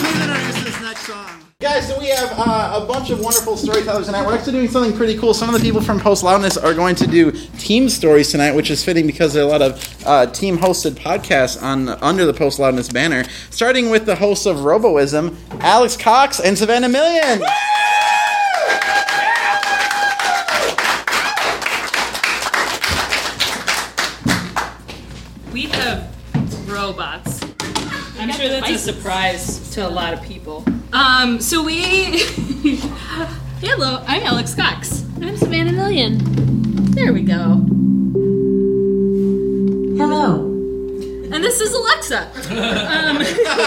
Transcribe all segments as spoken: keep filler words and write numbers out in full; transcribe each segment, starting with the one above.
Please introduce this next song. Guys, so we have uh, a bunch of wonderful storytellers tonight. We're actually doing something pretty cool. Some of the people from Post Loudness are going to do team stories tonight, which is fitting because there are a lot of uh, team-hosted podcasts on under the Post Loudness banner. Starting with the hosts of Roboism, Alex Cox and Savannah Million. We have robots. I'm sure that's a surprise to a lot of people. Um, so we... Hello, I'm Alex Cox. I'm Savannah Million. There we go. Hello. And this is Alexa. um,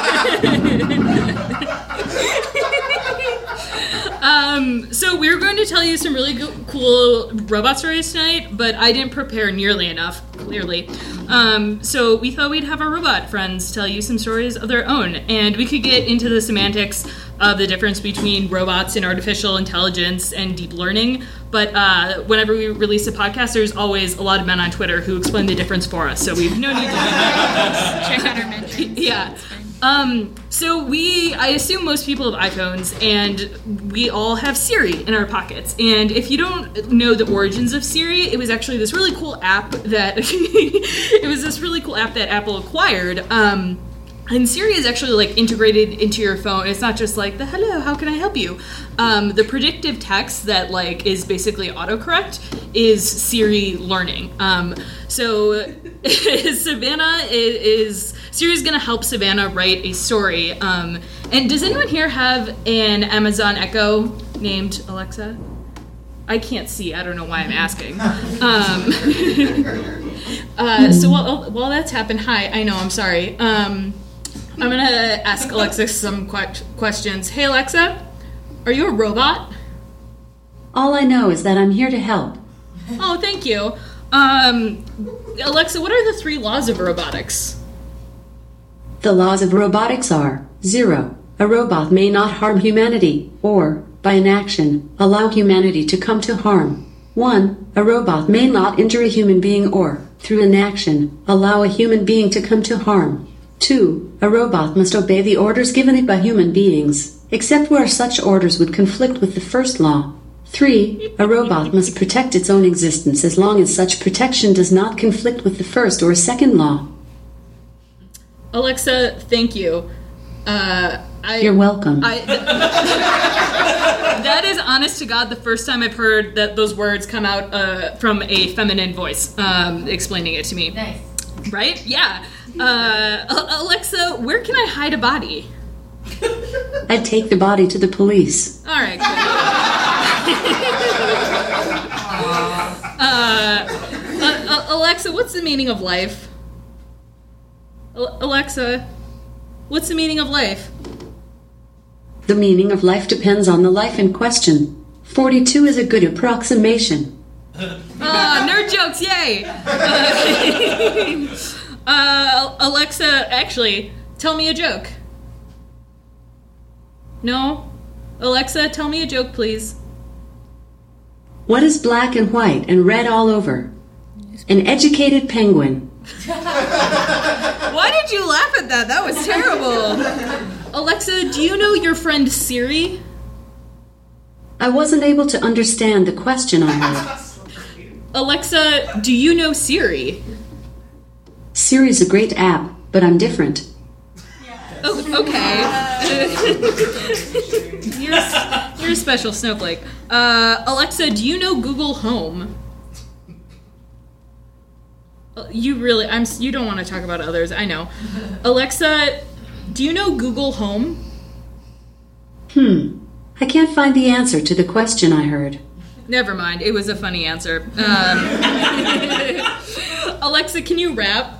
um, so we're going to tell you some really go- cool robot stories tonight, but I didn't prepare nearly enough, clearly. Um, so we thought we'd have our robot friends tell you some stories of their own, and we could get into the semantics of the difference between robots and artificial intelligence and deep learning. But uh, whenever we release a podcast, there's always a lot of men on Twitter who explain the difference for us, so we've no need to check out our mentions. Yeah. Um, so we, I assume most people have iPhones, and we all have Siri in our pockets. And if you don't know the origins of Siri, it was actually this really cool app that, it was this really cool app that Apple acquired. Um, And Siri is actually like integrated into your phone. It's not just like the hello, how can I help you? Um, the predictive text that like is basically autocorrect is Siri learning. Um, so Savannah is, is Siri's going to help Savannah write a story. Um, and does anyone here have an Amazon Echo named Alexa? I can't see. I don't know why I'm asking. Um, uh, so while while that's happened, hi. I know. I'm sorry. Um, I'm going to ask Alexa some que- questions. Hey, Alexa, are you a robot? All I know is that I'm here to help. Oh, thank you. Um, Alexa, what are the three laws of robotics? The laws of robotics are: zero, a robot may not harm humanity, or, by inaction, allow humanity to come to harm. One, a robot may not injure a human being or, through inaction, allow a human being to come to harm. Two, a robot must obey the orders given it by human beings, except where such orders would conflict with the first law. Three, a robot must protect its own existence as long as such protection does not conflict with the first or second law. Alexa, thank you. Uh, I, You're welcome. I, th- that is, honest to God, the first time I've heard that those words come out uh, from a feminine voice um, explaining it to me. Nice. Right? Yeah. Uh, Alexa, where can I hide a body? I'd take the body to the police. All right, good. uh, uh, Alexa, what's the meaning of life? Alexa, what's the meaning of life? The meaning of life depends on the life in question. forty-two is a good approximation. Ah, uh, nerd jokes, yay! Uh, uh, Alexa, actually, tell me a joke. No? Alexa, tell me a joke, please. What is black and white and red all over? An educated penguin. Why did you laugh at that? That was terrible. Alexa, do you know your friend Siri? I wasn't able to understand the question I heard. Alexa, do you know Siri? Siri's a great app, but I'm different. Oh, okay. you're, a, you're a special snowflake. Uh, Alexa, do you know Google Home? You really, I'm. You don't want to talk about others, I know. Alexa, do you know Google Home? Hmm. I can't find the answer to the question I heard. Never mind. It was a funny answer. Um, Alexa, can you rap?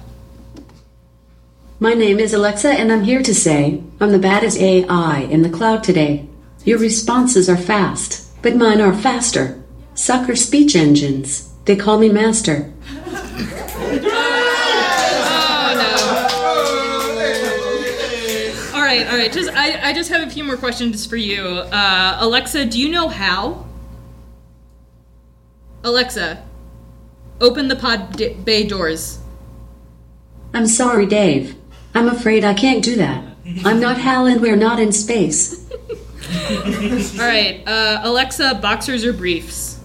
My name is Alexa, and I'm here to say, I'm the baddest A I in the cloud today. Your responses are fast, but mine are faster. Sucker speech engines. They call me master. All right, all right. Just I, I just have a few more questions for you. Uh, Alexa, do you know how? Alexa, open the pod d- bay doors. I'm sorry, Dave. I'm afraid I can't do that. I'm not Hal and we're not in space. All right, uh, Alexa, boxers or briefs?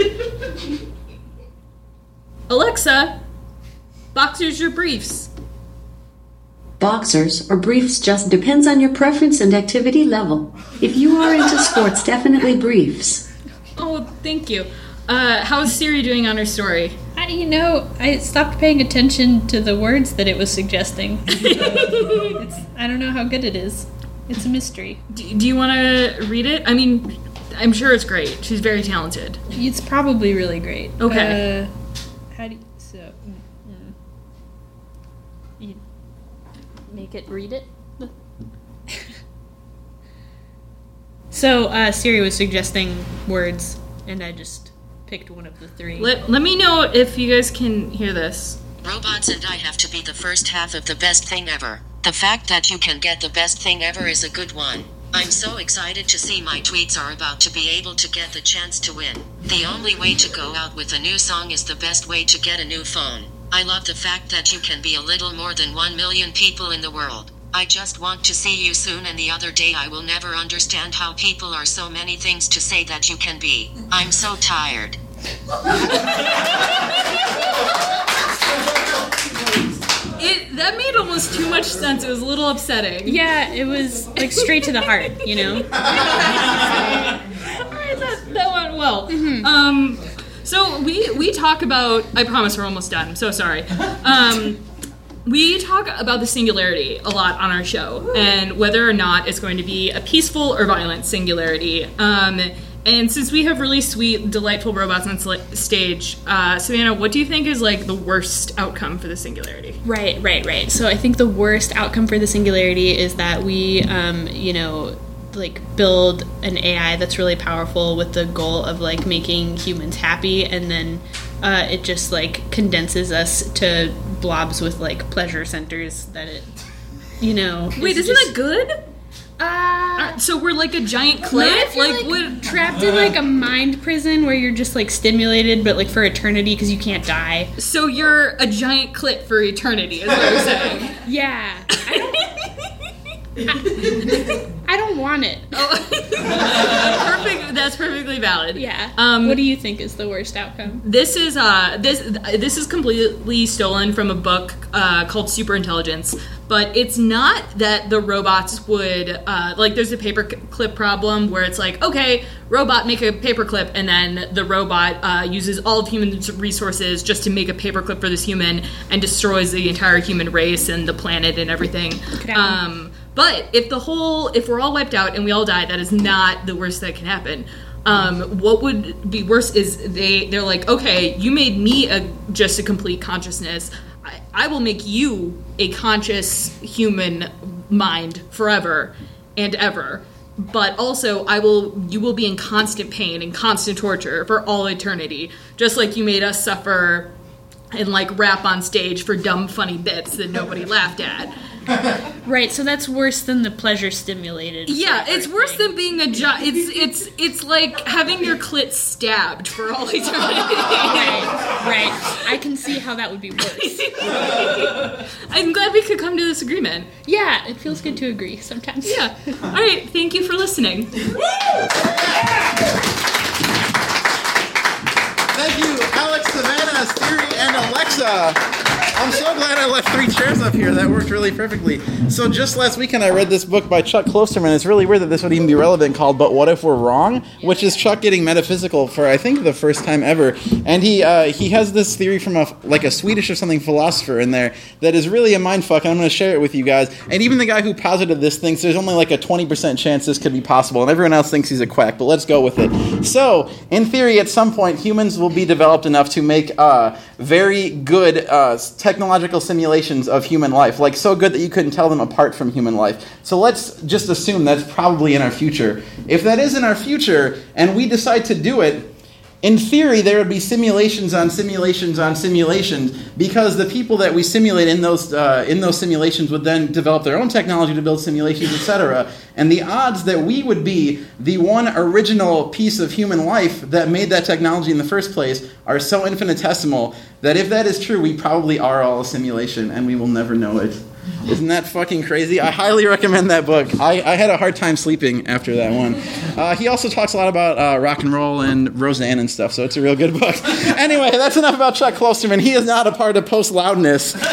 Alexa, boxers or briefs? Boxers or briefs just depends on your preference and activity level. If you are into sports, definitely briefs. Oh, thank you. Uh, how's Siri doing on her story? I, you know, I stopped paying attention to the words that it was suggesting. it's, I don't know how good it is. It's a mystery. Do, do you want to read it? I mean, I'm sure it's great. She's very talented. It's probably really great. Okay. Uh, how do you... So... Mm, mm. You make it read it? So, uh, Siri was suggesting words, and I just picked one of the three. Let, let me know if you guys can hear this. Robots and I have to be the first half of the best thing ever. The fact that you can get the best thing ever is a good one. I'm so excited to see my tweets are about to be able to get the chance to win. The only way to go out with a new song is the best way to get a new phone. I love the fact that you can be a little more than one million people in the world. I just want to see you soon, and the other day I will never understand how people are so many things to say that you can be. I'm so tired. It that made almost too much sense. It was a little upsetting. Yeah, it was like straight to the heart, you know? All right, that, that went well. Mm-hmm. Um, so we we talk about. I promise we're almost done. I'm so sorry. Um, we talk about the singularity a lot on our show, and whether or not it's going to be a peaceful or violent singularity. Um, and since we have really sweet, delightful robots on sl- stage, uh, Savannah, what do you think is like the worst outcome for the singularity? Right, right, right. So I think the worst outcome for the singularity is that we, um, you know, like build an A I that's really powerful with the goal of like making humans happy, and then uh, it just like condenses us to blobs with like pleasure centers that it, you know. Wait, isn't just, that good? Uh, So we're like a giant Not clit? if you're, Like, like, what? trapped in like a mind prison where you're just like stimulated, but like for eternity because you can't die. So you're a giant clit for eternity, is what you're saying. Yeah, I don't. I, I don't want it. Oh. Perfect. That's perfectly valid. Yeah. Um, what do you think is the worst outcome? This is uh this this is completely stolen from a book uh, called Superintelligence, but it's not that the robots would uh, like. There's a paperclip problem where it's like, okay, robot make a paperclip, and then the robot uh, uses all of human resources just to make a paperclip for this human and destroys the entire human race and the planet and everything. Um, but if the whole if we're all wiped out and we all die, that is not the worst that can happen. Um, what would be worse is they, they're like, okay, you made me a, just a complete consciousness. I, I will make you a conscious human mind forever and ever. But also, I will, you will be in constant pain and constant torture for all eternity. Just like you made us suffer and like rap on stage for dumb, funny bits that nobody laughed at. Right, so that's worse than the pleasure stimulated. Yeah, it's worse than being a giant. It's it's it's like having your clit stabbed for all eternity. Right, right. I can see how that would be worse. I'm glad we could come to this agreement. Yeah, it feels good to agree sometimes. Yeah. All right. Thank you for listening. Thank you, Alex, Savannah, Siri, and Alexa. I'm so glad I left three chairs up here. That worked really perfectly. So just last weekend, I read this book by Chuck Klosterman. It's really weird that this would even be relevant, called But What If We're Wrong? Which is Chuck getting metaphysical for, I think, the first time ever. And he uh, he has this theory from a like a Swedish or something philosopher in there that is really a mindfuck, and I'm going to share it with you guys. And even the guy who posited this thinks there's only like a twenty percent chance this could be possible, and everyone else thinks he's a quack, but let's go with it. So, in theory, at some point, humans will be developed enough to make uh, very good uh, technological simulations of human life, like so good that you couldn't tell them apart from human life. So let's just assume that's probably in our future. If that is in our future, and we decide to do it, in theory, there would be simulations on simulations on simulations, because the people that we simulate in those uh, in those simulations would then develop their own technology to build simulations, et cetera. And the odds that we would be the one original piece of human life that made that technology in the first place are so infinitesimal that if that is true, we probably are all a simulation, and we will never know it. Isn't that fucking crazy? I highly recommend that book. I, I had a hard time sleeping after that one. Uh, he also talks a lot about uh, rock and roll and Roseanne and stuff, so it's a real good book. Anyway, that's enough about Chuck Klosterman. He is not a part of Post Loudness.